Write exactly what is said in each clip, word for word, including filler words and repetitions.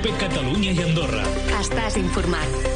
COPE Catalunya i Andorra. Estàs informat.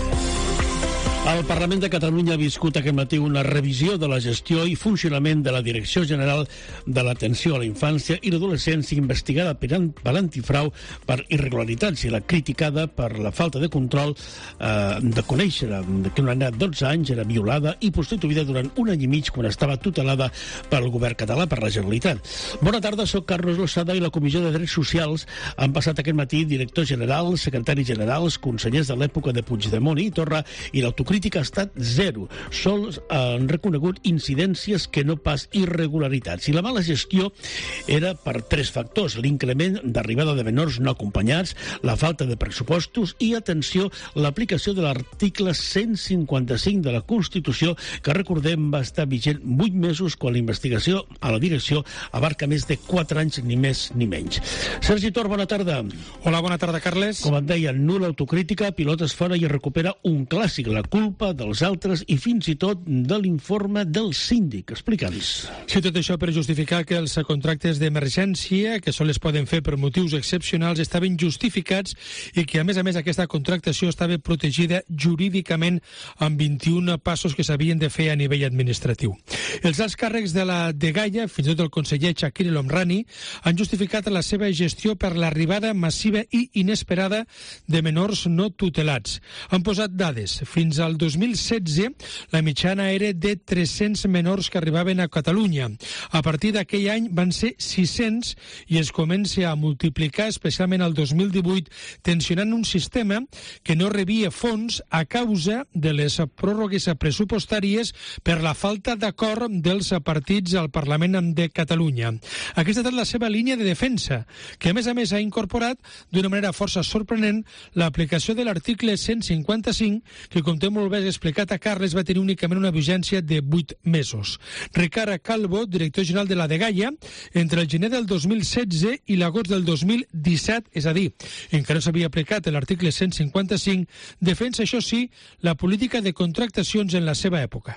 El Parlament de Catalunya ha viscut aquest matí una revisió de la gestió i funcionament de la Direcció General de l'Atenció a la Infància i l'Adolescència, investigada per, an per antifrau per irregularitats i la criticada per la falta de control eh, de conèixer que una nena de dotze anys era violada i prostituïda durant un any i mig quan estava tutelada pel govern català, per la Generalitat. Bona tarda, soc Carlos Losada i la Comissió de Drets Socials han passat aquest matí directors generals, secretaris generals, consellers de l'època de Puigdemont i Torra, i l'autocrítica ha estat zero. Sols han reconegut incidències que no pas irregularitats. I la mala gestió era per tres factors: l'increment d'arribada de menors no acompanyats, la falta de pressupostos i, atenció, l'aplicació de l'article cent cinquanta-cinc de la Constitució, que, recordem, va estar vigent vuit mesos quan la investigació a la direcció abarca més de quatre anys, ni més ni menys. Sergi Tor, bona tarda. Hola, bona tarda, Carles. Com et deia, nul·la autocrítica, pilotes fora i recupera un clàssic, la culpa dels altres i fins i tot de l'informe del síndic. Explica'ns. Sí, tot això per justificar que els contractes d'emergència, que sols es poden fer per motius excepcionals, estaven justificats i que, a més a més, aquesta contractació estava protegida jurídicament amb vint-i-un passos que s'havien de fer a nivell administratiu. Els alts càrrecs de la dgaia, fins i tot el conseller Chakir El Homrani, han justificat la seva gestió per l'arribada massiva i inesperada de menors no tutelats. Han posat dades. Fins al dos mil setze, la mitjana era de tres-cents menors que arribaven a Catalunya. A partir d'aquell any van ser sis-cents i es comença a multiplicar, especialment al dos mil divuit, tensionant un sistema que no rebia fons a causa de les pròrrogues pressupostàries per la falta d'acord dels partits al Parlament de Catalunya. Aquesta ha estat la seva línia de defensa, que a més a més ha incorporat d'una manera força sorprenent l'aplicació de l'article cent cinquanta-cinc, que, com té molt bé explicat a Carles, va tenir únicament una vigència de vuit mesos. Ricard Calvo, director general de la dgaia, entre el gener del dos mil setze i l'agost del dos mil disset, és a dir, encara no s'havia aplicat l'article cent cinquanta-cinc, defensa, això sí, la política de contractacions en la seva època.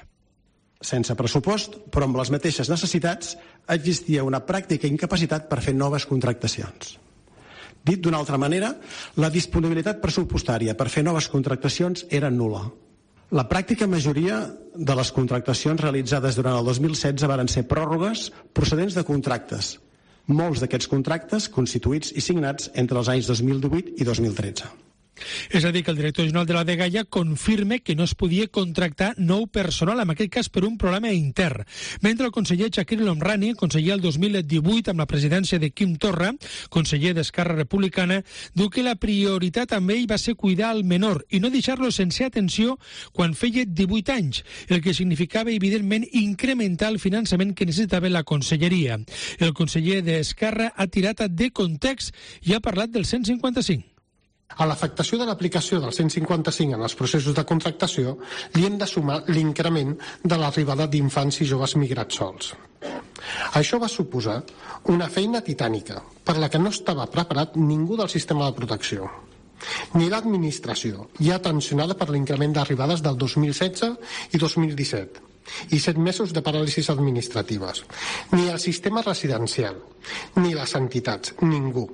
Sense pressupost, però amb les mateixes necessitats, existia una pràctica incapacitat per fer noves contractacions. Dit d'una altra manera, la disponibilitat pressupostària per fer noves contractacions era nul·la. La pràctica majoria de les contractacions realitzades durant el dos mil setze varen ser pròrrogues procedents de contractes, molts d'aquests contractes constituïts i signats entre els anys dos mil divuit i dos mil tretze. És a dir, que el director general de la dgaia confirma que no es podia contractar nou personal, en aquest cas per un problema intern. Mentre el conseller Chakir El Homrani, conseller el dos mil divuit amb la presidència de Quim Torra, conseller d'Esquerra Republicana, diu que la prioritat amb ell va ser cuidar el menor i no deixar-lo sense atenció quan feia divuit anys, el que significava, evidentment, incrementar el finançament que necessitava la conselleria. El conseller d'Esquerra ha tirat de context i ha parlat del cent cinquanta-cinc. A l'afectació de l'aplicació del cent cinquanta-cinc en els processos de contractació li hem de sumar l'increment de l'arribada d'infants i joves migrats sols. Això va suposar una feina titànica per la que no estava preparat ningú del sistema de protecció. Ni l'administració, ja tensionada per l'increment d'arribades del dos mil setze i dos mil disset, i set mesos de paràlisis administratives, ni el sistema residencial, ni les entitats, ningú.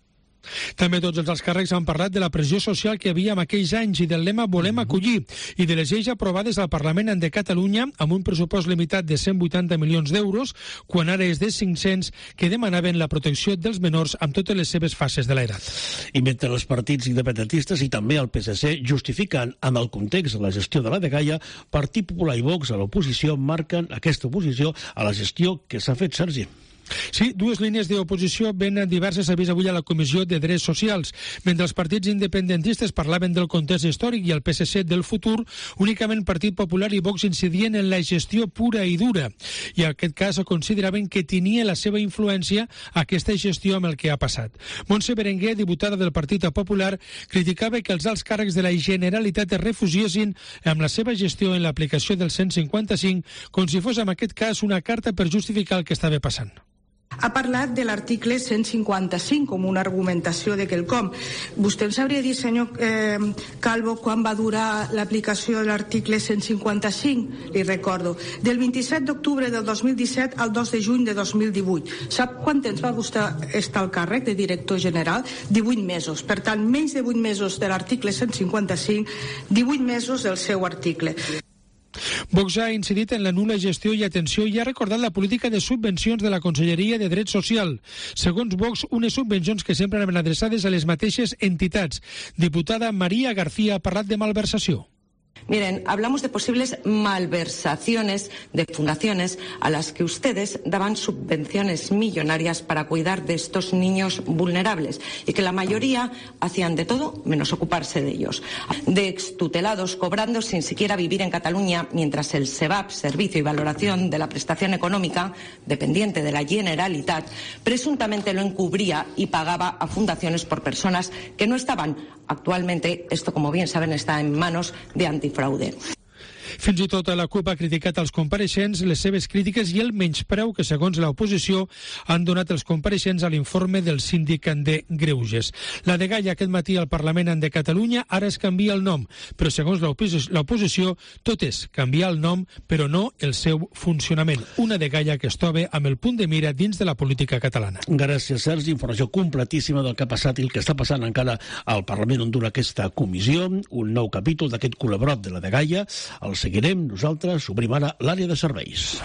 També tots els alts càrrecs han parlat de la pressió social que hi havia en aquells anys i del lema Volem acollir i de les lleis aprovades al Parlament de Catalunya amb un pressupost limitat de cent vuitanta milions d'euros, quan ara és de cinc-cents, que demanaven la protecció dels menors amb totes les seves fases de l'edat. I mentre els partits independentistes i també el P S C justifiquen amb el context la gestió de la dgaia, Partit Popular i Vox a l'oposició marquen aquesta oposició a la gestió que s'ha fet, Sergi. Sí, dues línies d'oposició ben diverses s'ha vist avui a la Comissió de Drets Socials. Mentre els partits independentistes parlaven del context històric i el P S C del futur, únicament Partit Popular i Vox incidien en la gestió pura i dura. I en aquest cas consideraven que tenia la seva influència aquesta gestió amb el que ha passat. Montse Berenguer, diputada del Partit Popular, criticava que els alts càrrecs de la Generalitat es refugiessin amb la seva gestió en l'aplicació del cent cinquanta-cinc com si fos en aquest cas una carta per justificar el que estava passant. Ha parlat de l'article cent cinquanta-cinc com una argumentació de quelcom. Vostè em sabria dir, senyor eh, Calvo, quan va durar l'aplicació de l'article cent cinquanta-cinc? Li recordo, del vint-i-set d'octubre del dos mil disset al dos de juny de dos mil divuit. Sap quant temps va vostè estar al càrrec de director general? divuit mesos. Per tant, menys de vuit mesos de l'article cent cinquanta-cinc, divuit mesos del seu article. Vox ha incidit en la nul·la gestió i atenció i ha recordat la política de subvencions de la Conselleria de Drets Social. Segons Vox, unes subvencions que sempre anaven adreçades a les mateixes entitats. Diputada María García ha parlat de malversació. Miren, hablamos de posibles malversaciones de fundaciones a las que ustedes daban subvenciones millonarias para cuidar de estos niños vulnerables y que la mayoría hacían de todo menos ocuparse de ellos. De extutelados cobrando sin siquiera vivir en Cataluña mientras el SEVAP, Servicio y Valoración de la Prestación Económica, dependiente de la Generalitat, presuntamente lo encubría y pagaba a fundaciones por personas que no estaban. Actualmente, esto como bien saben está en manos de antifraude. Fins i tot la CUP ha criticat als compareixents les seves crítiques i el menyspreu que, segons l'oposició, han donat els compareixents a l'informe del síndic de Greuges. La dgaia aquest matí al Parlament de Catalunya ara es canvia el nom, però segons l'oposició tot és canviar el nom però no el seu funcionament. Una dgaia que es troba amb el punt de mira dins de la política catalana. Gràcies, Sergi. Informació completíssima del que ha passat i el que està passant encara al Parlament on dura aquesta comissió. Un nou capítol d'aquest col·laborat de la dgaia. El seguirem nosaltres, obrim ara l'àrea de serveis.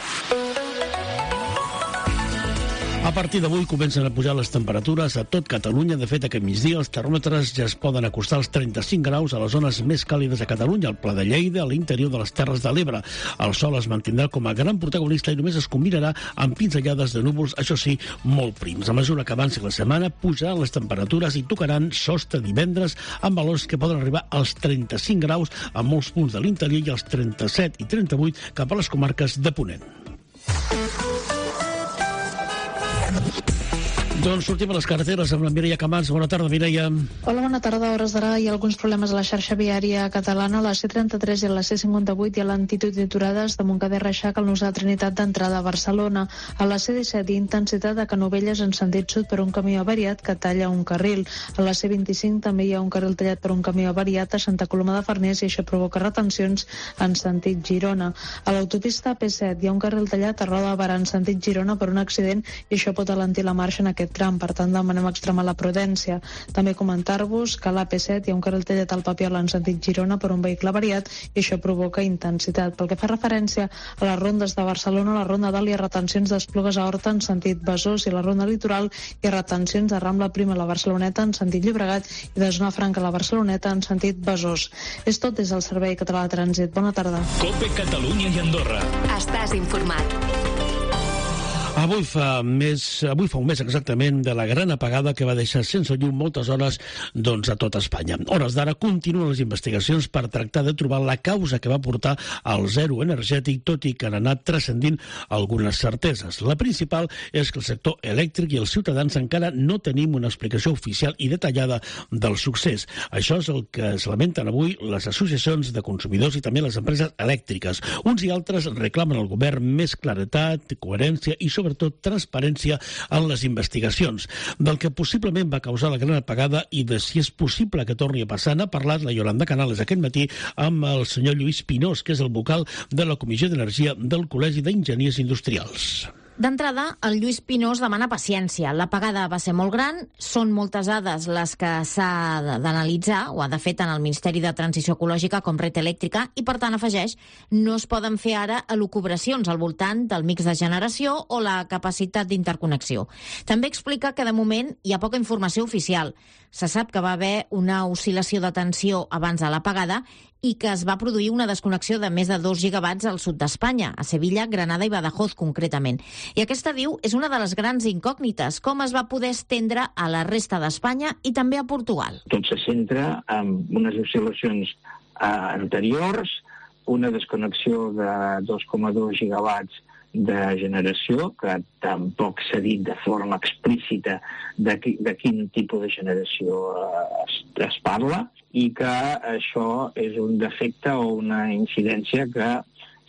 A partir d'avui comencen a pujar les temperatures a tot Catalunya. De fet, aquest migdia els termòmetres ja es poden acostar als trenta-cinc graus a les zones més càlides a Catalunya, al Pla de Lleida, a l'interior de les Terres de l'Ebre. El sol es mantindrà com a gran protagonista i només es combinarà amb pinzellades de núvols, això sí, molt prims. A mesura que avanci la setmana, pujaran les temperatures i tocaran sostre divendres amb valors que poden arribar als trenta-cinc graus a molts punts de l'interior i als trenta-set i trenta-vuit cap a les comarques de Ponent. Doncs sortim a les carreteres amb la Mireia Camats. Bona tarda, Mireia. Hola, bona tarda. A hores d'ara hi ha alguns problemes a la xarxa viària catalana. A la C trenta-tres i a la C cinquanta-vuit hi ha lentitud i aturades de Montcada i Reixac al nus de la Trinitat d'entrada a Barcelona. A la C disset hi ha intensitat de Canovelles en sentit sud per un camió avariat que talla un carril. A la C vint-i-cinc també hi ha un carril tallat per un camió avariat a Santa Coloma de Farners i això provoca retencions en sentit Girona. A l'autopista P set hi ha un carril tallat a Roda de Barà en sentit Girona per un accident i això pot alentir la marxa en aquest tram, per tant demanem extremar la prudència. També comentar-vos que a l'A P set hi ha un carril tallat al Papiol en sentit Girona per un vehicle avariat i això provoca intensitat. Pel que fa referència a les rondes de Barcelona, la ronda d'Alt hi ha retencions d'Esplugues a Horta en sentit Besòs i la ronda litoral hi ha retencions de Rambla Prima a la Barceloneta en sentit Llobregat i de Zona Franca a la Barceloneta en sentit Besòs. És tot des del Servei Català de Trànsit. Bona tarda. Cope Catalunya i Andorra. Estàs informat. Avui fa, més, avui fa un mes exactament de la gran apagada que va deixar sense llum moltes hores doncs, a tot Espanya. Hores d'ara continuen les investigacions per tractar de trobar la causa que va portar al zero energètic, tot i que han anat transcendint algunes certeses. La principal és que el sector elèctric i els ciutadans encara no tenim una explicació oficial i detallada del succés. Això és el que es lamenten avui les associacions de consumidors i també les empreses elèctriques. Uns i altres reclamen al govern més claretat, coherència i sobretot transparència en les investigacions. Del que possiblement va causar la gran apagada i de si és possible que torni a passar, n'ha parlat la Yolanda Canales aquest matí amb el senyor Lluís Pinós, que és el vocal de la Comissió d'Energia del Col·legi d'Enginyers Industrials. D'entrada, el Lluís Pinós demana paciència. L'apagada va ser molt gran, són moltes dades les que s'ha d'analitzar, o ha de fer tant el Ministeri de Transició Ecològica com Red Elèctrica, i per tant afegeix, no es poden fer ara elucubracions al voltant del mix de generació o la capacitat d'interconnexió. També explica que de moment hi ha poca informació oficial. Se sap que va haver una oscil·lació de tensió abans de l'apagada i que es va produir una desconnexió de més de dos gigawatts al sud d'Espanya, a Sevilla, Granada i Badajoz concretament. I aquesta, diu, és una de les grans incògnites, com es va poder estendre a la resta d'Espanya i també a Portugal. Tot se centra en unes oscil·lacions eh, anteriors, una desconnexió de dos coma dos gigawatts de generació, que tampoc s'ha dit de forma explícita de, qui, de quin tipus de generació es, es parla, i que això és un defecte o una incidència que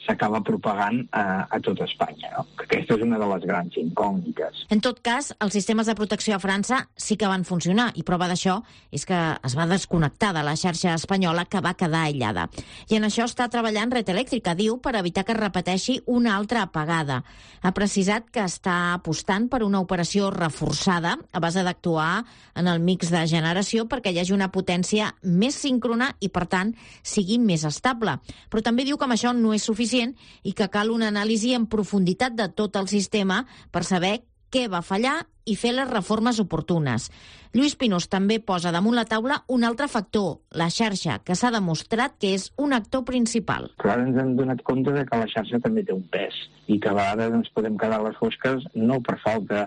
s'acaba propagant a, a tot Espanya, no? Que aquesta és una de les grans incògnites. En tot cas, els sistemes de protecció a França sí que van funcionar, i prova d'això és que es va desconnectar de la xarxa espanyola, que va quedar aïllada. I en això està treballant Red Eléctrica, diu, per evitar que es repeteixi una altra apagada. Ha precisat que està apostant per una operació reforçada a base d'actuar en el mix de generació perquè hi hagi una potència més síncrona i, per tant, sigui més estable. Però també diu que amb això no és suficient i que cal una anàlisi en profunditat de tot el sistema per saber què va fallar i fer les reformes oportunes. Lluís Pinós també posa damunt la taula un altre factor, la xarxa, que s'ha demostrat que és un actor principal. Però ara ens hem donat compte de que la xarxa també té un pes i que a vegades ens podem quedar a les fosques no per falta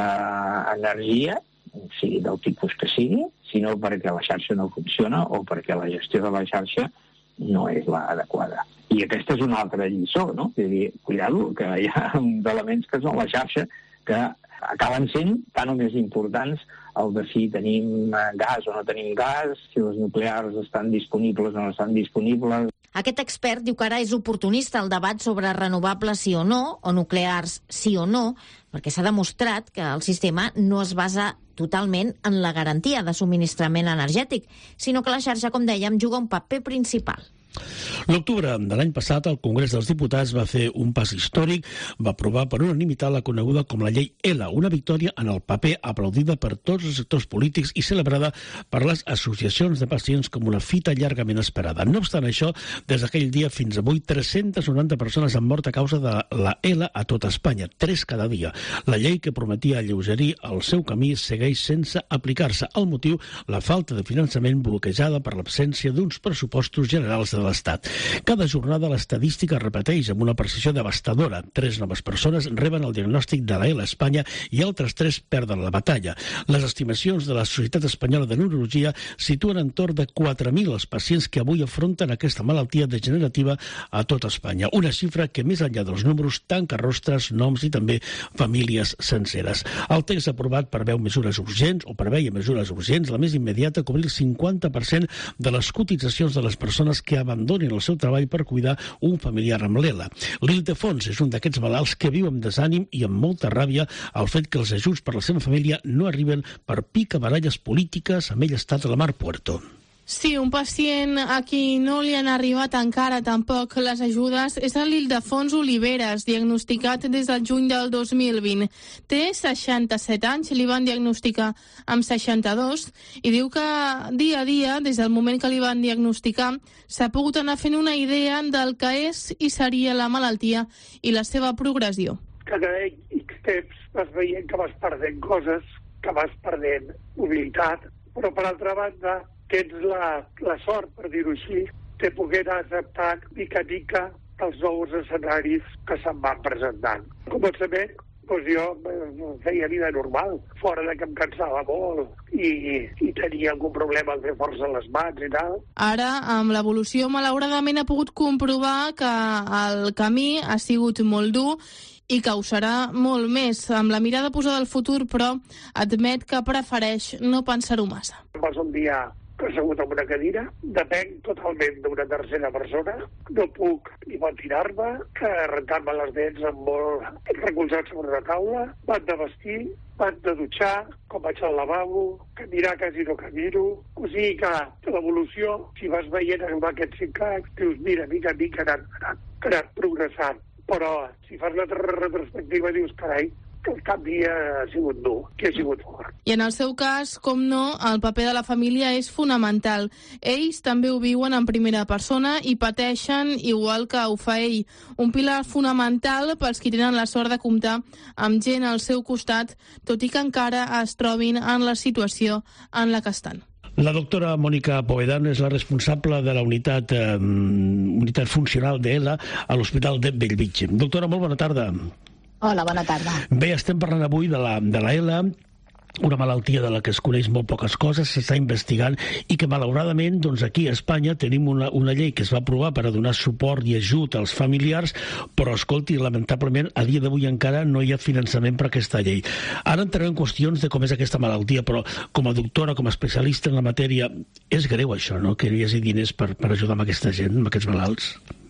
d'energia, sigui del tipus que sigui, sinó perquè la xarxa no funciona o perquè la gestió de la xarxa no és l'adequada. I aquesta és una altra lliçó, no? És a dir, cuidado, que hi ha elements que són la xarxa que acaben sent tan o més importants el de si tenim gas o no tenim gas, si les nuclears estan disponibles o no estan disponibles. Aquest expert diu que ara és oportunista el debat sobre renovables sí o no, o nuclears sí o no, perquè s'ha demostrat que el sistema no es basa totalment en la garantia de subministrament energètic, sinó que la xarxa, com dèiem, juga un paper principal. L'octubre de l'any passat, el Congrés dels Diputats va fer un pas històric, va aprovar per unanimitat la coneguda com la llei L, una victòria en el paper aplaudida per tots els sectors polítics i celebrada per les associacions de pacients com una fita llargament esperada. No obstant això, des d'aquell dia fins avui, tres-centes noranta persones han mort a causa de la L a tot Espanya, tres cada dia. La llei que prometia alleugerir el seu camí segueix sense aplicar-se. El motiu, la falta de finançament bloquejada per l'absència d'uns pressupostos generals de l'Estat. Cada jornada l'estadística repeteix amb una precisió devastadora. Tres noves persones reben el diagnòstic de la L a Espanya i altres tres perden la batalla. Les estimacions de la Societat Espanyola de Neurologia situen entorn de quatre mil els pacients que avui afronten aquesta malaltia degenerativa a tot Espanya. Una xifra que, més enllà dels números, tanca rostres, noms i també famílies senceres. El text aprovat preveu mesures urgents o preveia mesures urgents, la més immediata, cobrir el cinquanta per cent de les cotitzacions de les persones que abandonin el seu treball per cuidar un familiar amb l'E L A. L'Ildefons és un d'aquests malalts que viu amb desànim i amb molta ràbia al fet que els ajuts per la seva família no arriben per picabaralles polítiques amb ell estat a la Mar Puerto. Sí, un pacient a qui no li han arribat encara tampoc les ajudes és l'Ildefons Oliveres, diagnosticat des del juny del dos mil vint. Té seixanta-set anys, li van diagnosticar amb seixanta-dos i diu que dia a dia, des del moment que li van diagnosticar, s'ha pogut anar fent una idea del que és i seria la malaltia i la seva progressió. Cada X temps vas veient que vas perdent coses, que vas perdent mobilitat, però per altra banda tens la, la sort, per dir-ho així, de poder acceptar mica a mica els nous escenaris que se'n van presentant. Al començament, doncs jo feia vida normal, fora de que em cansava molt i, i tenia algun problema de fer força a les mans i tal. Ara, amb l'evolució, malauradament ha pogut comprovar que el camí ha sigut molt dur i que ho serà molt més. Amb la mirada posada al futur, però, admet que prefereix no pensar-ho massa. Vas un dia assegut en una cadira, depenc totalment d'una tercera persona, no puc ni ventilar-me, rentar-me les dents amb molt recolzat sobre una taula, m'han de vestir, m'han de dutxar, com vaig al lavabo, caminar quasi no camino, o sigui que l'evolució, si vas veient en aquests cinc anys, dius, mira, mica a mica ha anat, ha anat progressant, però si fas la retrospectiva dius, carai, que el canvi ha sigut dur, que ha sigut fort. I en el seu cas, com no, el paper de la família és fonamental. Ells també ho viuen en primera persona i pateixen igual que ho fa ell. Un pilar fonamental pels qui tenen la sort de comptar amb gent al seu costat, tot i que encara es trobin en la situació en la que estan. La doctora Mònica Povedano és la responsable de la unitat, eh, unitat funcional d'E L A a l'Hospital de Bellvitge. Doctora, molt bona tarda. Hola, bona tarda. Bé, estem parlant avui de la, de la L A, una malaltia de la que es coneix molt poques coses, s'està investigant i que malauradament doncs, aquí a Espanya tenim una, una llei que es va aprovar per a donar suport i ajut als familiars, però escolti, lamentablement a dia d'avui encara no hi ha finançament per a aquesta llei. Ara entrarem en qüestions de com és aquesta malaltia, però com a doctora, com a especialista en la matèria, és greu això, no?, que no hi hagi diners per, per ajudar amb aquesta gent, amb aquests malalts.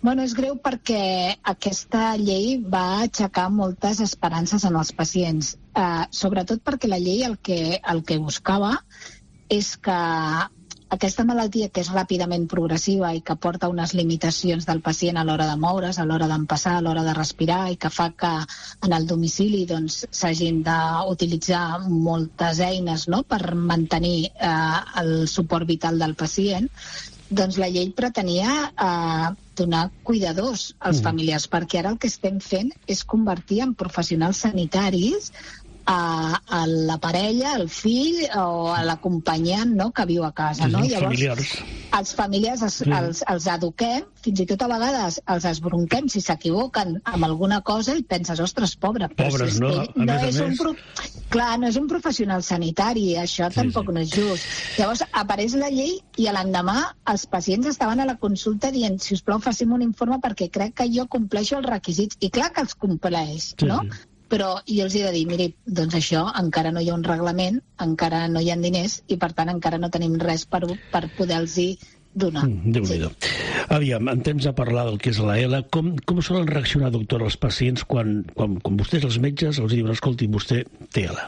Bueno, és greu perquè aquesta llei va aixecar moltes esperances en els pacients, eh, sobretot perquè la llei el que, el que buscava és que aquesta malaltia, que és ràpidament progressiva i que porta unes limitacions del pacient a l'hora de moure's, a l'hora d'empassar, a l'hora de respirar, i que fa que en el domicili doncs, s'hagin d'utilitzar moltes eines, no?, per mantenir eh, el suport vital del pacient, doncs la llei pretenia eh, donar cuidadors als mm. familiars, perquè ara el que estem fent és convertir en professionals sanitaris a, a la parella, al fill o a l'acompanyant, no?, que viu a casa. No? Els Llavors, familiars. Els familiars els, els, els eduquem, fins i tot a vegades els esbronquem si s'equivoquen amb alguna cosa i penses, ostres, pobre. Pobres, no? A no més és a un més. pro... Clar, no és un professional sanitari, això sí, tampoc sí. no és just. Llavors apareix la llei i a l'endemà els pacients estaven a la consulta dient, si us plau, faci'm un informe perquè crec que jo compleixo els requisits. I clar que els compleix, sí, no? Sí. Però jo els he de dir, miri, doncs això, encara no hi ha un reglament, encara no hi ha diners i, per tant, encara no tenim res per, per poder-los donar. Mm, Déu-n'hi-do. Sí. Aviam, en temps de parlar del que és la E L A, com, com solen reaccionar, doctora, els pacients quan, quan, quan vostès, els metges, els diuen, escolti, vostè té E L A?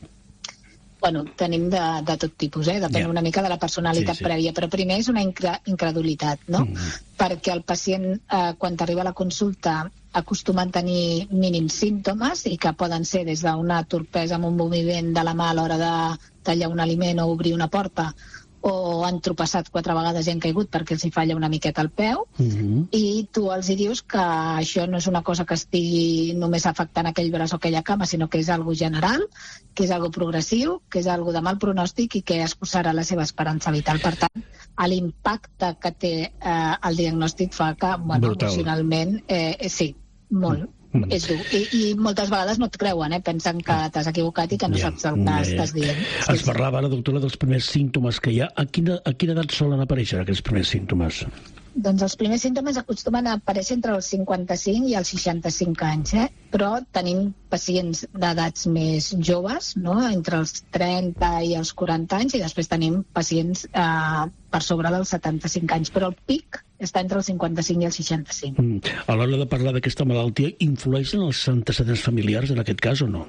Bueno, tenim de, de tot tipus, eh? Depèn yeah. una mica de la personalitat sí, sí. prèvia, però primer és una incre incredulitat, no? Mm. Perquè el pacient, eh, quan arriba a la consulta, acostumen a tenir mínims símptomes i que poden ser des d'una torpesa amb un moviment de la mà a l'hora de tallar un aliment o obrir una porta, o han tropeçat quatre vegades i han caigut perquè els hi falla una miqueta el peu, mm-hmm. i tu els hi dius que això no és una cosa que estigui només afectant aquell braç o aquella cama, sinó que és algo general, que és algo progressiu, que és algo de mal pronòstic i que es posarà la seva esperança vital. Per tant, l'impacte que té eh, el diagnòstic fa que, bueno, Brutal. emocionalment, eh, sí, molt. Mm. Mm. És dur. I, I moltes vegades no et creuen, eh? Pensen que t'has equivocat i que no ja, saps el que ja, ja. estàs dient. Sí, es parlava ara, doctora, dels primers símptomes que hi ha. A quina, a quina edat solen aparèixer aquests primers símptomes? Doncs els primers símptomes acostumen a aparèixer entre els cinquanta-cinc i els seixanta-cinc anys, eh? Però tenim pacients d'edats més joves, no?, entre els trenta i els quaranta anys, i després tenim pacients eh, per sobre dels setanta-cinc anys, però el pic està entre els cinquanta-cinc i els seixanta-cinc. Mm. A l'hora de parlar d'aquesta malaltia, influeixen els antecedents familiars en aquest cas o no?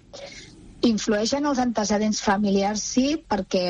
Influeixen els antecedents familiars, sí, perquè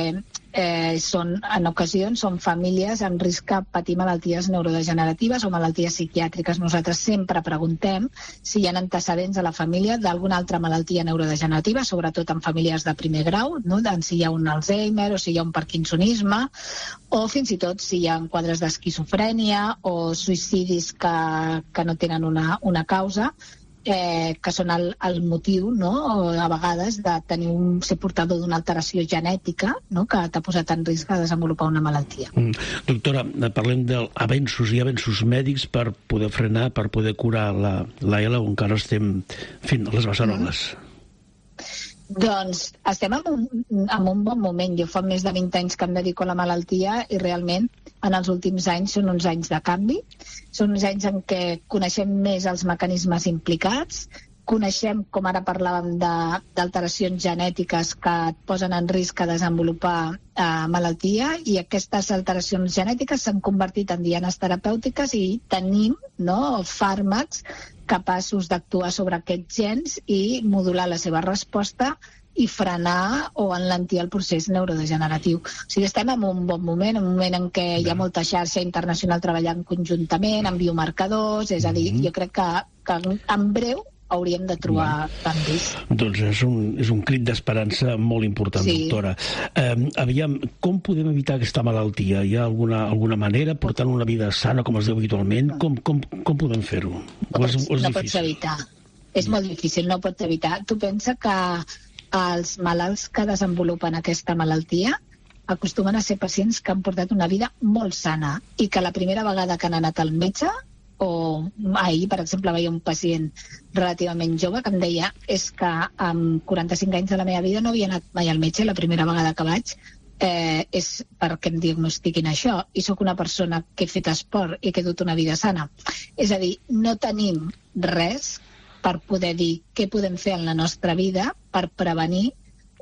eh, són, en ocasions són famílies amb risc de patir malalties neurodegeneratives o malalties psiquiàtriques. Nosaltres sempre preguntem si hi ha antecedents a la família d'alguna altra malaltia neurodegenerativa, sobretot en famílies de primer grau, no? Si hi ha un Alzheimer o si hi ha un parkinsonisme, o fins i tot si hi ha quadres d'esquizofrènia o suïcidis que, que no tenen una, una causa, Eh, que són el, el motiu, no?, a vegades de tenir un, ser portador d'una alteració genètica, no?, que t'ha posat en risc de desenvolupar una malaltia. Mm. Doctora, parlem d'avenços i avenços mèdics per poder frenar, per poder curar la, la E L A, o encara estem fent les beceroles? Mm. Doncs estem en un, en un bon moment. Jo fa més de vint anys que em dedico a la malaltia i realment en els últims anys són uns anys de canvi. Són uns anys en què coneixem més els mecanismes implicats, coneixem, com ara parlàvem, d'alteracions genètiques que et posen en risc a desenvolupar eh, malaltia, i aquestes alteracions genètiques s'han convertit en dianes terapèutiques i tenim, no?, fàrmacs capaços d'actuar sobre aquests gens i modular la seva resposta i frenar o enlentir el procés neurodegeneratiu. O sigui, estem en un bon moment, un moment en què hi ha molta xarxa internacional treballant conjuntament, amb biomarcadors, és a dir, jo crec que, que en breu hauríem de trobar canvis. Doncs és un, és un crit d'esperança molt important, sí. doctora. Eh, aviam, com podem evitar aquesta malaltia? Hi ha alguna, alguna manera, portant una vida sana, com es diu habitualment? Com, com, com podem fer-ho? No, pots, és, és no pots evitar. És molt difícil, no pots evitar. Tu pensa que els malalts que desenvolupen aquesta malaltia acostumen a ser pacients que han portat una vida molt sana i que la primera vegada que han anat al metge, o ahir, per exemple, veia un pacient relativament jove que em deia és que amb quaranta-cinc anys de la meva vida no havia anat mai al metge, la primera vegada que vaig eh, és perquè em diagnostiquin això, i sóc una persona que he fet esport i que he dut una vida sana. És a dir, no tenim res per poder dir què podem fer en la nostra vida per prevenir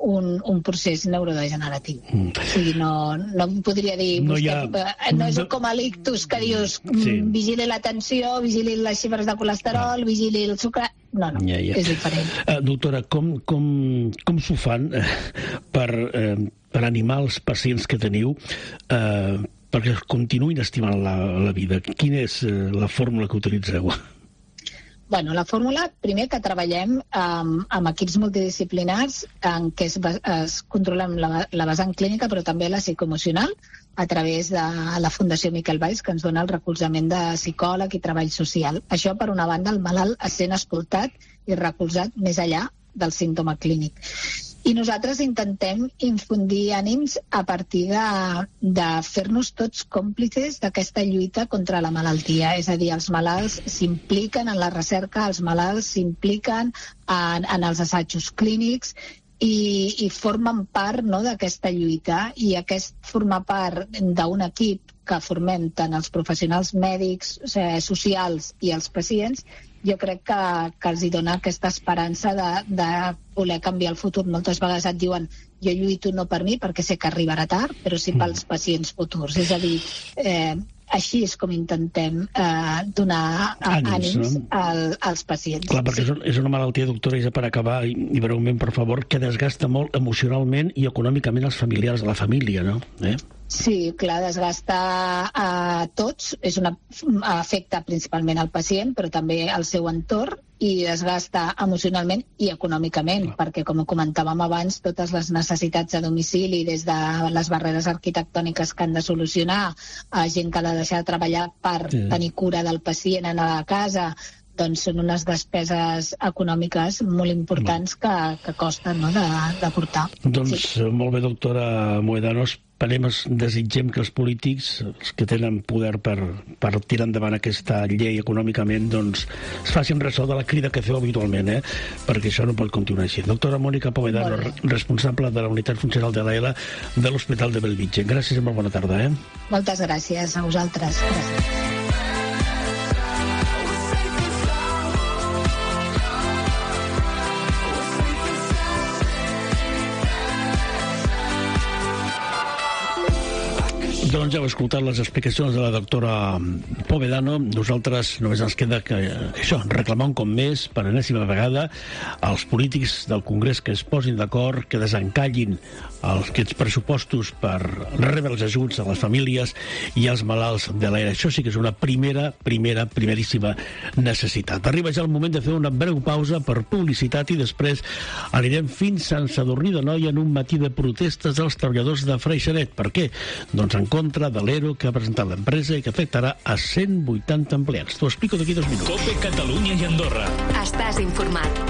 un, un procés neurodegeneratiu. Mm. O sigui, no, no em podria dir... No, vostè, ha... no és com a l'ictus que dius sí. vigili la tensió, vigili les xifres de colesterol, ah. vigili el sucre... No, no, ja, ja. és diferent. Uh, doctora, com, com, com s'ho fan eh, per, eh, per animar els pacients que teniu eh, perquè continuïn estimant la, la vida? Quina és eh, la fórmula que utilitzeu? Bueno, la fórmula, primer que treballem amb, amb equips multidisciplinars en què es, es controlem la, la vessant clínica però també la psicoemocional a través de la Fundació Miquel Valls, que ens dona el recolzament de psicòleg i treball social. Això, per una banda, el malalt es sent escoltat i recolzat més enllà del símptoma clínic. I nosaltres intentem infundir ànims a partir de, de fer-nos tots còmplices d'aquesta lluita contra la malaltia. És a dir, els malalts s'impliquen en la recerca, els malalts s'impliquen en, en els assajos clínics i, i formen part, no, d'aquesta lluita. I aquest formar part d'un equip que formem tant els professionals mèdics, eh, socials i els pacients, jo crec que, que els hi dona aquesta esperança de, de voler canviar el futur. Moltes vegades et diuen jo lluito no per mi perquè sé que arribarà tard, però sí pels pacients futurs. És a dir, eh, així és com intentem eh, donar ànims, ànims no? al, als pacients. Clar, perquè sí. és una malaltia, doctora, i per acabar, i, i breument, per favor, que desgasta molt emocionalment i econòmicament els familiars de la família, no? Eh? Sí, clar, desgasta a tots, és una, afecta principalment al pacient, però també al seu entorn, i desgasta emocionalment i econòmicament, ah. perquè, com comentàvem abans, totes les necessitats a domicili, des de les barreres arquitectòniques que han de solucionar, a gent que ha de deixar de treballar per sí. tenir cura del pacient a la casa, doncs són unes despeses econòmiques molt importants que, que costen, no, de, de portar. Doncs sí. molt bé, doctora Mohedano, esperem, desitgem que els polítics, els que tenen poder per, per tirar endavant aquesta llei econòmicament, doncs es facin ressò de la crida que feu habitualment, eh? perquè això no pot continuar així. Doctora Mònica Povedano, responsable de la unitat funcional de l'A E L A de l'Hospital de Bellvitge. Gràcies i molt bona tarda. Eh? Moltes gràcies a vosaltres. Gràcies. Doncs ja heu escoltat les explicacions de la doctora Povedano. Nosaltres només ens queda que això, reclamar un cop més, per enèsima vegada, als polítics del Congrés que es posin d'acord, que desencallin els, aquests pressupostos per rebre els ajuts a les famílies i als malalts de l'A E L A. Això sí que és una primera, primera, primeríssima necessitat. Arriba ja el moment de fer una breu pausa per publicitat i després anirem fins a Sant Sadurní d'Anoia en un matí de protestes dels treballadors de Freixenet. Per què? Doncs en contra de l'E R O que ha presentat l'empresa i que afectarà a cent vuitanta empleats. T'ho explico d'aquí dos minuts. Cope Catalunya i Andorra. Estàs informat.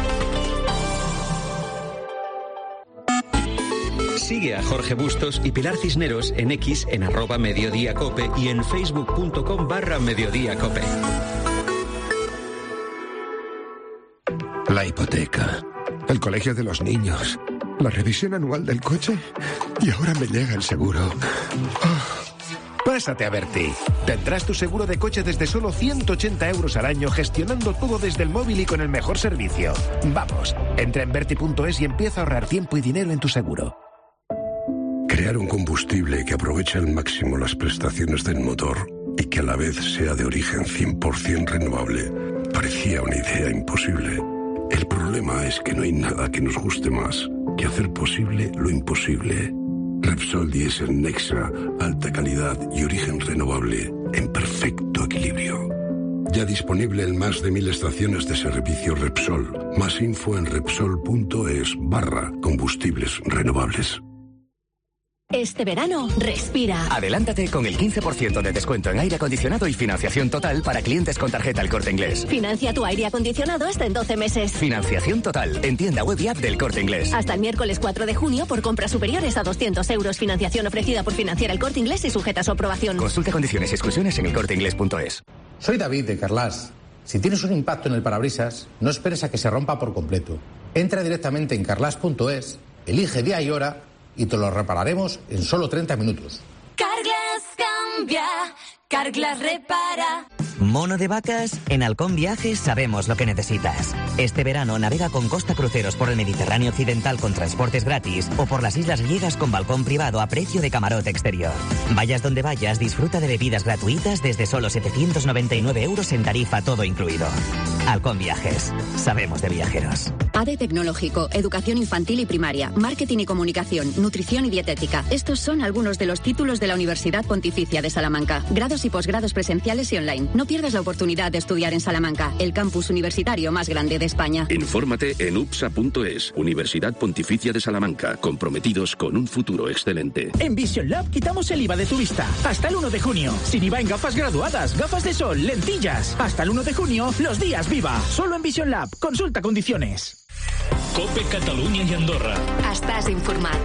Sigue a Jorge Bustos y Pilar Cisneros en X en arroba Mediodía Cope y en facebook.com barra Mediodía Cope. La hipoteca, el colegio de los niños, la revisión anual del coche y ahora me llega el seguro. Oh. Pásate a Berti. Tendrás tu seguro de coche desde solo ciento ochenta euros al año, gestionando todo desde el móvil y con el mejor servicio. Vamos, entra en berti punto es y empieza a ahorrar tiempo y dinero en tu seguro. Crear un combustible que aproveche al máximo las prestaciones del motor y que a la vez sea de origen cien por ciento renovable parecía una idea imposible. El problema es que no hay nada que nos guste más que hacer posible lo imposible. Repsol Diesel Nexa, alta calidad y origen renovable en perfecto equilibrio. Ya disponible en más de mil estaciones de servicio Repsol. Más info en repsol punto es barra combustibles renovables. Este verano, respira. Adelántate con el quince por ciento de descuento en aire acondicionado y financiación total para clientes con tarjeta El Corte Inglés. Financia tu aire acondicionado hasta en doce meses. Financiación total en tienda web y app del Corte Inglés. Hasta el miércoles cuatro de junio por compras superiores a doscientos euros. Financiación ofrecida por Financiera El Corte Inglés y sujeta a su aprobación. Consulta condiciones y exclusiones en el corte inglés punto es. Soy David de Carlas. Si tienes un impacto en el parabrisas, no esperes a que se rompa por completo. Entra directamente en carlas punto es, elige día y hora y te lo repararemos en solo treinta minutos. Carglass cambia, Carglass repara. Mono de vacas, en Halcón Viajes sabemos lo que necesitas. Este verano navega con Costa Cruceros por el Mediterráneo Occidental con transportes gratis o por las islas griegas con balcón privado a precio de camarote exterior. Vayas donde vayas, disfruta de bebidas gratuitas desde solo setecientos noventa y nueve euros en tarifa todo incluido. Halcón Viajes, sabemos de viajeros. A D E Tecnológico, Educación Infantil y Primaria, Marketing y Comunicación, Nutrición y Dietética. Estos son algunos de los títulos de la Universidad Pontificia de Salamanca. Grados y posgrados presenciales y online. No pierdas la oportunidad de estudiar en Salamanca, el campus universitario más grande de España. Infórmate en u p s a punto es. Universidad Pontificia de Salamanca. Comprometidos con un futuro excelente. En Vision Lab quitamos el I V A de tu vista. Hasta el uno de junio. Sin I V A en gafas graduadas, gafas de sol, lentillas. Hasta el uno de junio, los días viva. Solo en Vision Lab. Consulta condiciones. COPE Catalunya i Andorra. Estàs informat.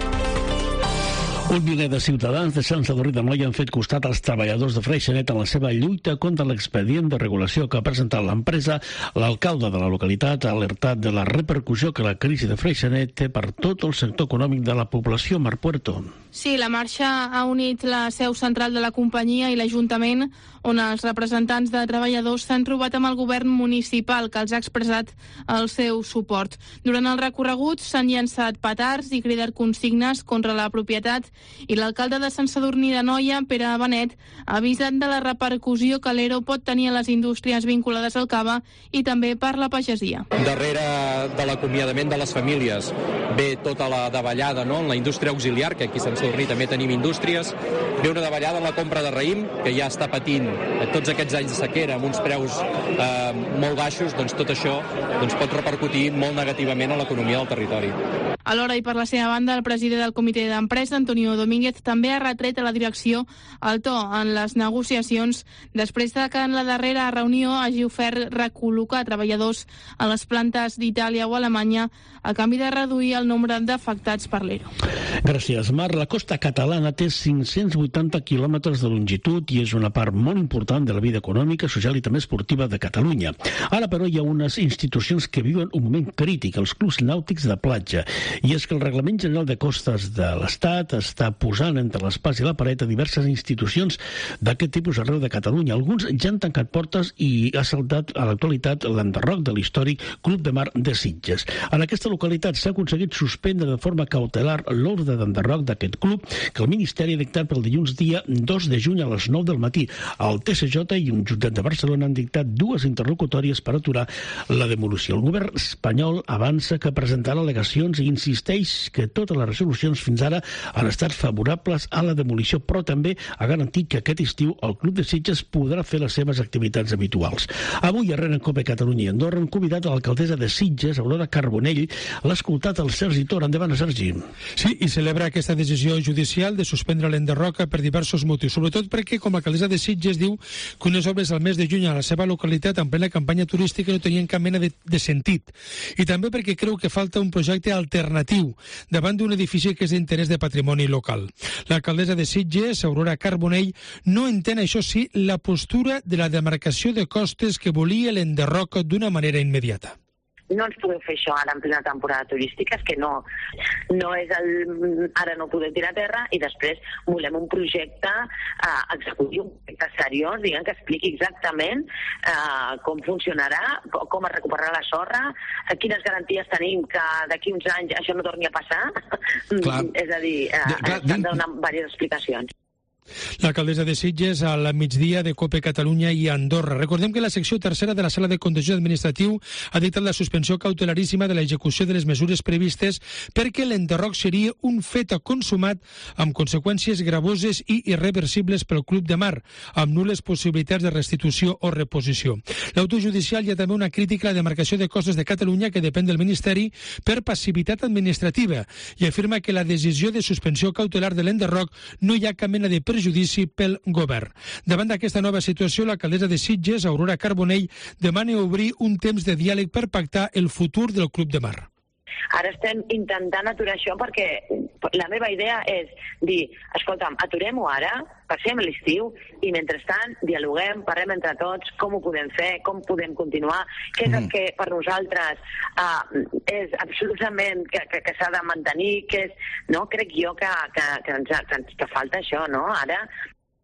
Un miler de ciutadans de Sant Sadurní d'Anoia han fet costat als treballadors de Freixenet en la seva lluita contra l'expedient de regulació que ha presentat l'empresa. L'alcalde de la localitat ha alertat de la repercussió que la crisi de Freixenet té per tot el sector econòmic de la població. Mar Puerto. Sí, la marxa ha unit la seu central de la companyia i l'Ajuntament, on els representants de treballadors s'han trobat amb el govern municipal, que els ha expressat el seu suport. Durant el recorregut s'han llançat petards i cridat consignes contra la propietat i l'alcalde de Sant Sadurní d'Anoia, Pere Benet, ha avisat de la repercussió que l'ERO pot tenir a les indústries vinculades al cava i també per la pagesia. Darrere de l'acomiadament de les famílies ve tota la davallada, no?, en la indústria auxiliar, que aquí a Sant Sadurní també tenim indústries, ve una davallada en la compra de raïm, que ja està patint tots aquests anys de sequera amb uns preus eh, molt baixos. Doncs tot això doncs, pot repercutir molt negativament a l'economia del territori. Alhora, i per la seva banda, el president del comitè d'empresa, Antonio Domínguez, també ha retret a la direcció el to en les negociacions després de que en la darrera reunió hagi ofert recol·locar treballadors a les plantes d'Itàlia o Alemanya a canvi de reduir el nombre d'afectats per l'ERO. Gràcies, Mar. La costa catalana té cinc-cents vuitanta quilòmetres de longitud i és una part molt important de la vida econòmica, social i també esportiva de Catalunya. Ara, però, hi ha unes institucions que viuen un moment crític, els clubs nàutics de platja. I és que el Reglament General de Costes de l'Estat està posant entre l'espàs i la paret a diverses institucions d'aquest tipus arreu de Catalunya. Alguns ja han tancat portes i ha saltat a l'actualitat l'enderroc de l'històric Club de Mar de Sitges. En aquesta localitat s'ha aconseguit suspendre de forma cautelar l'ordre d'enderroc d'aquest club que el Ministeri ha dictat pel dilluns dia dos de juny a les nou del matí. El T C J i un jutjat de Barcelona han dictat dues interlocutòries per aturar la demolició. El govern espanyol avança que presentarà al·legacions i insisteix que totes les resolucions fins ara han estat favorables a la demolició, però també ha garantit que aquest estiu el Club de Sitges podrà fer les seves activitats habituals. Avui, arrel en COPE Catalunya i Andorra, han convidat a l'alcaldessa de Sitges, Aurora Carbonell. L'ha escoltat el Sergi Tor. Endavant, Sergi. Sí, i celebra aquesta decisió judicial de suspendre l'enderroc per diversos motius, sobretot perquè, com a alcaldessa de Sitges, diu que unes obres al mes de juny a la seva localitat en plena campanya turística no tenien cap mena de, de sentit. I també perquè creu que falta un projecte alternatiu davant d'un edifici que és d'interès de patrimoni local. L'alcaldessa de Sitges, Aurora Carbonell, no entén, això sí, la postura de la demarcació de costes que volia l'enderroc d'una manera immediata. No ens podem fer això ara en plena temporada turística, és que no, no és el, ara no podem tirar a terra, i després volem un projecte eh, executiu, un projecte seriós, diguem, que expliqui exactament eh, com funcionarà, com es recuperarà la sorra, eh, quines garanties tenim que d'aquí uns anys això no torni a passar. Clar. És a dir, eh, s'han de donar diverses explicacions. L'alcaldessa de Sitges al migdia de COPE Catalunya i Andorra. Recordem que la secció tercera de la Sala de Contenciós Administratiu ha dictat la suspensió cautelaríssima de l'execució de les mesures previstes perquè l'enderroc seria un fet consumat amb conseqüències gravoses i irreversibles pel Club de Mar, amb nul·les possibilitats de restitució o reposició. L'autor judicial hi ha també una crítica a la demarcació de costes de Catalunya, que depèn del Ministeri, per passivitat administrativa, i afirma que la decisió de suspensió cautelar de l'enderroc no hi ha cap mena de perjudici pel govern. Davant d'aquesta nova situació, l'alcaldessa de Sitges, Aurora Carbonell, demana obrir un temps de diàleg per pactar el futur del Club de Mar. Ara estem intentant aturar això perquè la meva idea és dir, escolta'm, aturem-ho ara, passem l'estiu i mentrestant dialoguem, parlem entre tots com ho podem fer, com podem continuar, què és el que per nosaltres uh, és absolutament que, que, que s'ha de mantenir, que és, no? Crec jo que, que, que, ens, que, ens, que falta això, no? Ara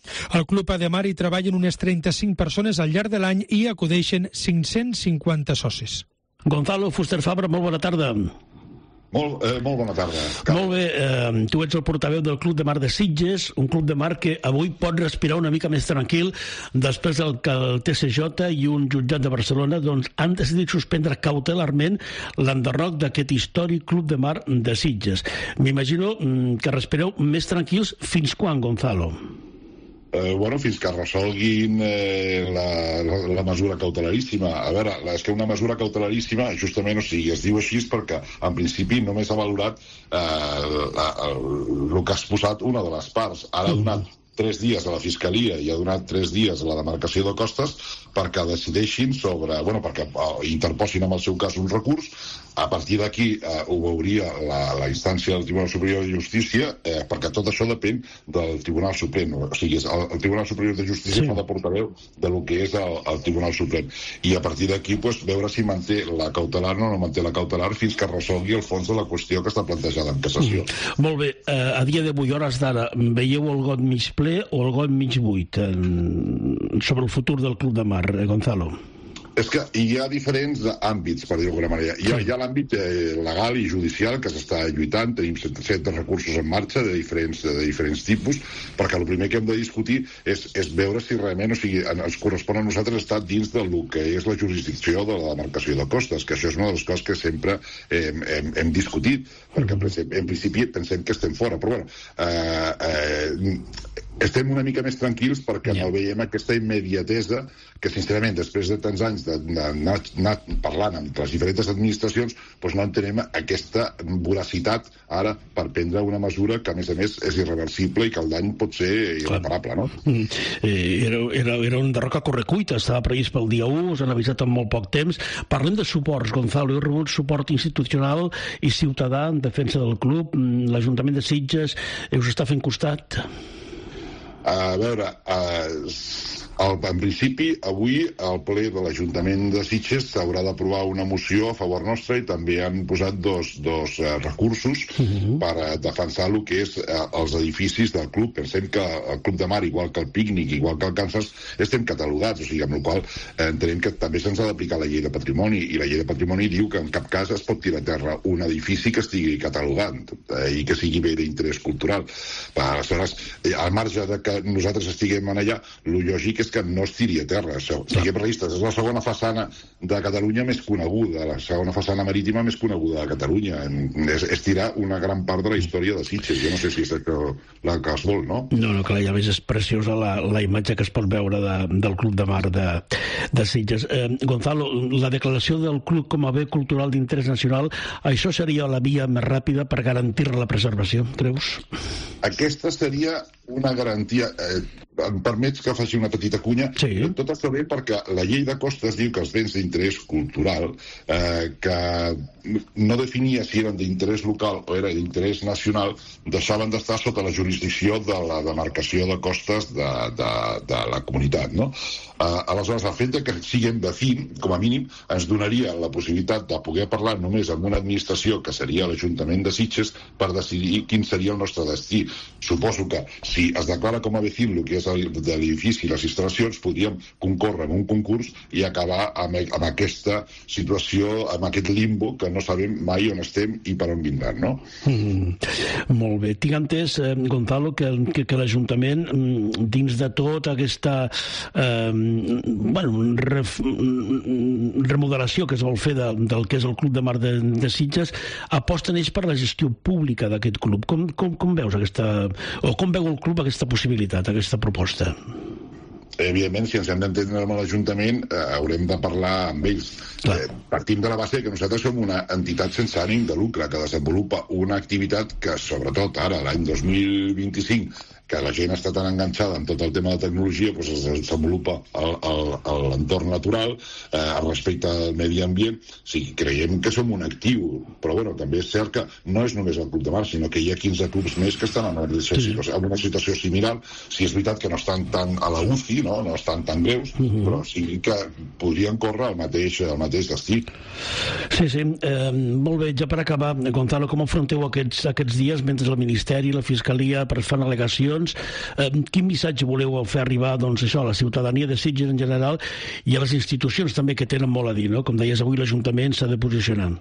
Al Club Ademar hi treballen unes trenta-cinc persones al llarg de l'any i acudeixen cinc-cents cinquanta socis. Gonzalo Fuster Fabra, molt bona tarda. Molt, eh, molt bona tarda. Molt bé, eh, tu ets el portaveu del Club de Mar de Sitges, un club de mar que avui pot respirar una mica més tranquil després del que el T C J i un jutjat de Barcelona doncs, han decidit suspendre cautelarment l'enderroc d'aquest històric Club de Mar de Sitges. M'imagino que respireu més tranquils fins quan, Gonzalo? Eh, bueno, fins que resolguin eh, la, la, la mesura cautelaríssima. A veure, és que una mesura cautelaríssima, justament, o sigui, es diu així perquè, en principi, només ha valorat eh, el que ha exposat una de les parts. Ara ha donat tres dies a la Fiscalia i ha donat tres dies a la demarcació de costes perquè decideixin sobre... Bueno, perquè interposin en el seu cas un recurs. A partir d'aquí eh, ho veuria la, la instància del Tribunal Superior de Justícia, eh, perquè tot això depèn del Tribunal Suprem. O sigui, el, el Tribunal Superior de Justícia sí. fa de portaveu de lo que és el, el Tribunal Suprem. I a partir d'aquí, pues, veure si manté la cautelar o no manté la cautelar fins que resolgui el fons de la qüestió que està plantejada en cassació. Mm. Molt bé. Eh, a dia d'avui, hores d'ara, veieu el got mig ple o el got mig buit eh, sobre el futur del Club de Mar, eh, Gonzalo? És que hi ha diferents àmbits, per dir-ho d'alguna manera. Hi ha, hi ha l'àmbit eh, legal i judicial que s'està lluitant, tenim set recursos en marxa de diferents, de diferents tipus, perquè el primer que hem de discutir és, és veure si realment, o sigui, ens correspon a nosaltres estar dins del que és la jurisdicció de la demarcació de costes, que això és una de les coses que sempre hem, hem, hem discutit, perquè en principi pensem que estem fora, però bueno, eh, eh, estem una mica més tranquils perquè no veiem aquesta immediatesa que, sincerament, després de tants anys d'anar parlant amb les diferents administracions, doncs no entenem aquesta voracitat ara per prendre una mesura que, a més a més, és irreversible i que el dany pot ser irreparable, no? Mm. Eh, era, era, era un derroc a correcuita, estava previst pel dia u, us han avisat en molt poc temps. Parlem de suports, Gonzalo. Heu rebut suport institucional i ciutadà en defensa del club. L'Ajuntament de Sitges us està fent costat? A veure, uh, el, en principi, avui el ple de l'Ajuntament de Sitges s'haurà d'aprovar una moció a favor nostra i també han posat dos, dos uh, recursos uh-huh. per uh, defensar el que és uh, els edificis del club. Pensem que el Club de Mar, igual que el Pícnic, igual que el Kansas, estem catalogats, o sigui, amb la qual eh, entenem que també se'ns ha d'aplicar la llei de patrimoni, i la llei de patrimoni diu que en cap cas es pot tirar a terra un edifici que estigui catalogat eh, i que sigui bé d'interès cultural. Aleshores, eh, al marge de que nosaltres estiguem en allà, el lògic és que no es tiri a terra. Siguem realistes, és la segona façana de Catalunya més coneguda, la segona façana marítima més coneguda de Catalunya. És, és tirar una gran part de la història de Sitges. Jo no sé si és que, la que es vol, no? No, no, clar, ja veig, és preciosa la, la imatge que es pot veure de, del Club de Mar de, de Sitges. Eh, Gonzalo, la declaració del club com a bé cultural d'interès nacional, això seria la via més ràpida per garantir la preservació, creus? Aquesta seria una garantia. Eh, em permets que faci una petita cunya? Sí. Tot està bé perquè la llei de costes diu que els béns d'interès cultural, eh, que no definia si eren d'interès local o era d'interès nacional, deixaven d'estar sota la jurisdicció de la demarcació de costes de, de, de la comunitat, no? Eh, aleshores, el fet que siguem de fin, com a mínim, ens donaria la possibilitat de poder parlar només amb una administració, que seria l'Ajuntament de Sitges, per decidir quin seria el nostre destí. Suposo que si es declara com a vecin el que és de l'edifici i les instal·lacions, podríem concórrer en un concurs i acabar amb, amb aquesta situació, amb aquest limbo que no sabem mai on estem i per on vindran, no? Mm, molt bé. Tinc entès, eh, Gonzalo, que, que, que l'Ajuntament, dins de tota aquesta eh, bueno, ref, remodelació que es vol fer de, del que és el Club de Mar de, de Sitges, aposten ells per la gestió pública d'aquest club. Com, com, com veus aquesta, o com veu el club aquesta possibilitat, aquesta proposta? Evidentment, si ens hem d'entendre amb l'Ajuntament, eh, haurem de parlar amb ells. Eh, partim de la base que nosaltres som una entitat sense ànim de lucre que desenvolupa una activitat que, sobretot ara, l'any dos mil vint-i-cinc, que la gent està tan enganxada en tot el tema de tecnologia, doncs es desenvolupa a l'entorn natural, eh, respecte al medi ambient. O sigui, creiem que som un actiu, però bueno, també és cert que no és només el Club de Mar, sinó que hi ha quinze clubs més que estan en una situació, en una situació similar. Si és veritat que no estan tan a la U C I, no, no estan tan greus, uh-huh. però sí que podrien córrer el mateix, el mateix destí. Sí, sí. Eh, molt bé, ja per acabar, Gonzalo, com afronteu aquests, aquests dies mentre el Ministeri i la Fiscalia fan al·legacions decisions. Eh, quin missatge voleu fer arribar, doncs, això, a la ciutadania de Sitges en general i a les institucions també que tenen molt a dir, no? Com deies, avui l'Ajuntament s'ha de posicionar.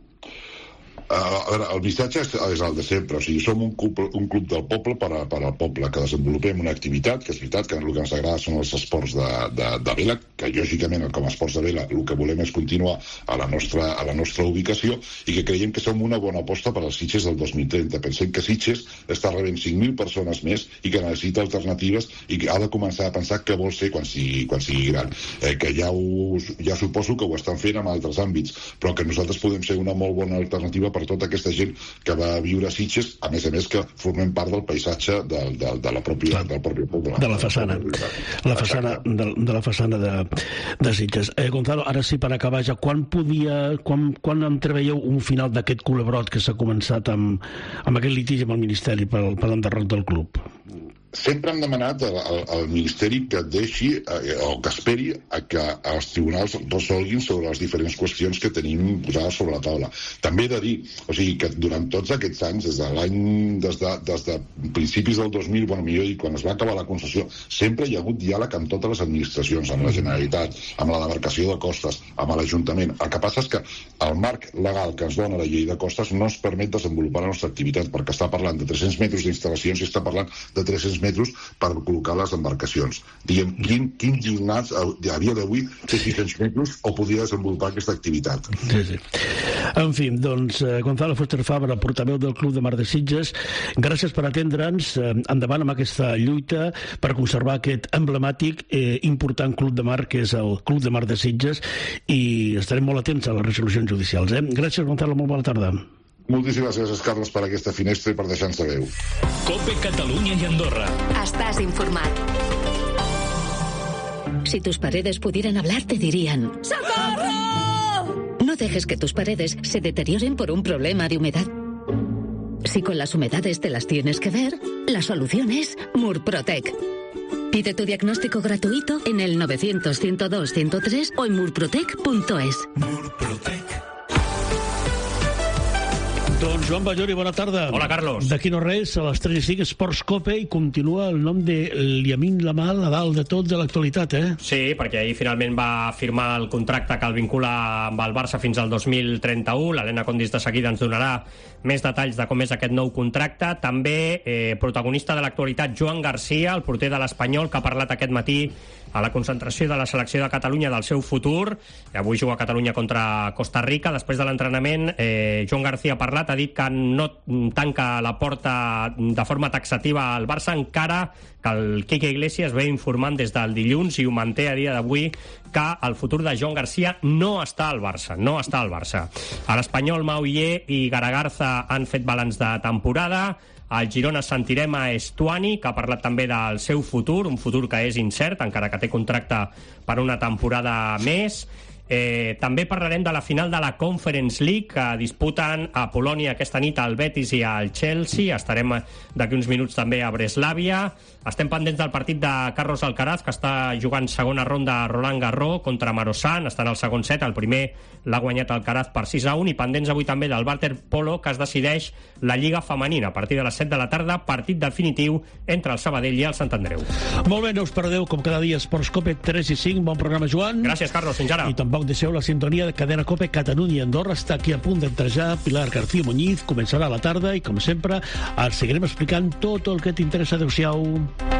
Uh, a veure, el missatge és, és el de sempre, o sigui, som un club, un club del poble per, a, per al poble, que desenvolupem una activitat, que és veritat que el que ens agrada són els esports de, de, de vela, que lògicament com a esports de vela el que volem és continuar a la nostra, a la nostra ubicació i que creiem que som una bona aposta per als Sitges del dos mil trenta. Pensem que Sitges està rebent cinc mil persones més i que necessita alternatives i que ha de començar a pensar què vol ser quan sigui, quan sigui gran. Eh, que ja, ho, ja suposo que ho estan fent en altres àmbits, però que nosaltres podem ser una molt bona alternativa per tota aquesta gent que va viure a Sitges, a més a més que formem part del paisatge de, de, de la pròpia, del propi poble. De la façana. La façana de, de la façana de, de Sitges. Eh, Gonzalo, ara sí, per acabar ja, quan podia, quan, quan entreveieu un final d'aquest culebrot que s'ha començat amb, amb aquest litigi amb el Ministeri per, per l'enderroc del club? Sempre hem demanat al, al, al Ministeri que deixi eh, o que esperi a que els tribunals resolguin sobre les diferents qüestions que tenim posades sobre la taula. També he de dir, o sigui, que durant tots aquests anys, des de l'any, des de, des de principis del dos mil, bueno, millor dir, quan es va acabar la concessió, sempre hi ha hagut diàleg amb totes les administracions, amb la Generalitat, amb la demarcació de costes, amb l'Ajuntament. El que passa és que el marc legal que ens dona la llei de costes no ens permet desenvolupar la nostra activitat, perquè està parlant de tres-cents metres d'instal·lacions i està parlant de tres-cents metres per col·locar les embarcacions. Diguem, quin, quin gimnàs a dia d'avui té sis-cents metres o podria desenvolupar aquesta activitat? Sí, sí. En fi, doncs, eh, Gonzalo Fuster Fabra, portaveu del Club de Mar de Sitges, gràcies per atendre'ns, eh, endavant amb aquesta lluita per conservar aquest emblemàtic, eh, important club de mar que és el Club de Mar de Sitges, i estarem molt atents a les resolucions judicials. Eh? Gràcies, Gonzalo, molt bona tarda. Moltíssimes gràcies, Carles, per aquesta finestra i per deixar-nos de veu. Cope Catalunya y Andorra. Estás informado. Si tus paredes pudieran hablar, te dirían: ¡Socorro! No dejes que tus paredes se deterioren por un problema de humedad. Si con las humedades te las tienes que ver, la solución es Murprotec. Pide tu diagnóstico gratuito en el novecientos, ciento dos, ciento tres o en murprotec punto es. Murprotec. Doncs Joan Ballori, bona tarda. Hola, Carlos. D'aquí no res, a les tres i cinc, Esports Cope, i continua el nom de Liamin Lamal a dalt de tot de l'actualitat, eh? Sí, perquè ahir finalment va firmar el contracte que el vincula amb el Barça fins al dos mil trenta-u. L'Helena Condis de seguida ens donarà més detalls de com és aquest nou contracte. També eh, protagonista de l'actualitat, Joan Garcia, el porter de l'Espanyol, que ha parlat aquest matí a la concentració de la selecció de Catalunya del seu futur. Avui juga a Catalunya contra Costa Rica. Després de l'entrenament, eh, Joan Garcia ha parlat, ha dit que no tanca la porta de forma taxativa al Barça, encara que el Quique Iglesias ve informant des del dilluns i ho manté a dia d'avui que el futur de Joan Garcia no està al Barça, no està al Barça. A l'Espanyol, Mauller i Garagarza han fet balanç de temporada. Al Girona sentirem a Estuani, que ha parlat també del seu futur, un futur que és incert, encara que té contracte per una temporada més. Eh, també parlarem de la final de la Conference League, que disputen a Polònia aquesta nit al Betis i al Chelsea. Estarem d'aquí uns minuts també a Breslàvia. Estem pendents del partit de Carlos Alcaraz, que està jugant segona ronda a Roland Garros contra Marosan. Està en el segon set, el primer l'ha guanyat Alcaraz per sis a un, i pendents avui també del waterpolo, que es decideix la Lliga Femenina a partir de les set de la tarda, partit definitiu entre el Sabadell i el Sant Andreu. Molt bé, no us perdeu com cada dia Esports Cope tres i cinc. Bon programa, Joan. Gràcies, Carlos, fins ara. I tampoc deixeu la sintonia de Cadena Cope Catalunya i Andorra. Està aquí a punt d'entrejar Pilar García Muñiz. Començarà a la tarda i, com sempre, els seguirem explicant tot el que t'interessa. Adéu-siau.